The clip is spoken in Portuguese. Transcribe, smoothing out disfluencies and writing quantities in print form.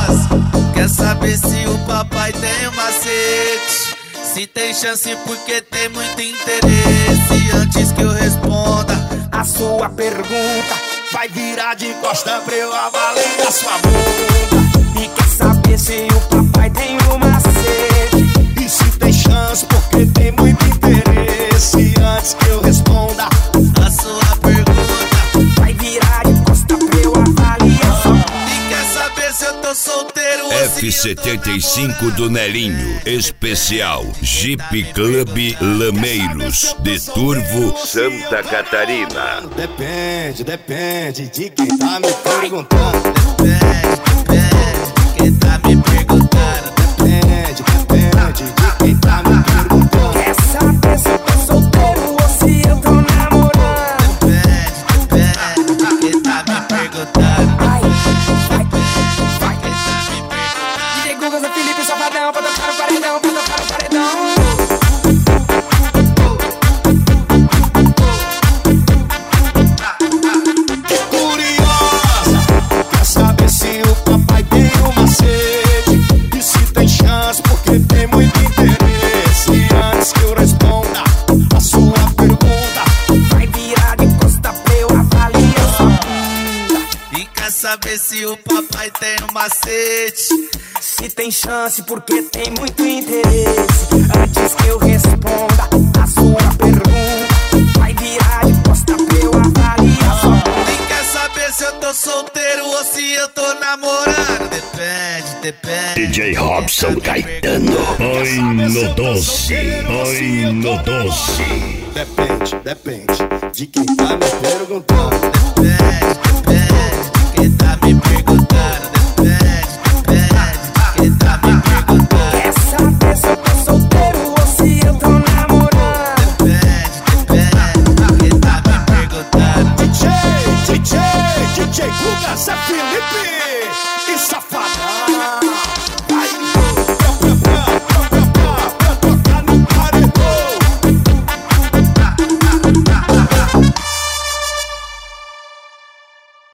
curiosa, quer saber se o papai tem um macete? Se tem chance porque tem muito interesse. Antes que eu responda a sua pergunta, vai virar de costa pra eu avaliar sua bunda. E quer saber se o papai tem um macete? E se tem chance porque tem muito interesse. Antes que eu responda a sua pergunta, vai virar de costa pra eu avaliar sua bunda. E quer saber se eu tô solteiro? F75 do Nelinho, especial Jeep Club Lameiros, de Turvo, Santa Catarina. Depende de quem tá me perguntando. Depende de quem tá me perguntando. Depende de quem tá me perguntando. Quer saber se eu tô solteiro ou se eu tô namorando? Depende de quem tá me perguntando. Felipe Safadão, pra tocar o paredão, pra tocar o paredão. Curiosa, quer saber se o papai tem um macete? E se tem chance porque tem muito interesse. Antes que eu responda a sua pergunta, vai virar de costa pra eu avaliar sua bunda. E quer saber se o papai tem um macete? Se tem chance porque tem muito interesse. Antes que eu responda a sua pergunta, vai virar de costa pra eu avaliar sua bunda. E quer saber se eu tô solteiro ou se eu tô namorando? Depende. DJ Robson Caetano, oi no doce, oi no doce. Depende de quem tá me perguntando. Depende de quem tá me perguntando. Quer saber se eu tô solteiro ou se eu tô namorando? Depende de quem tá me perguntando. DJ Guga, Zé Felipe.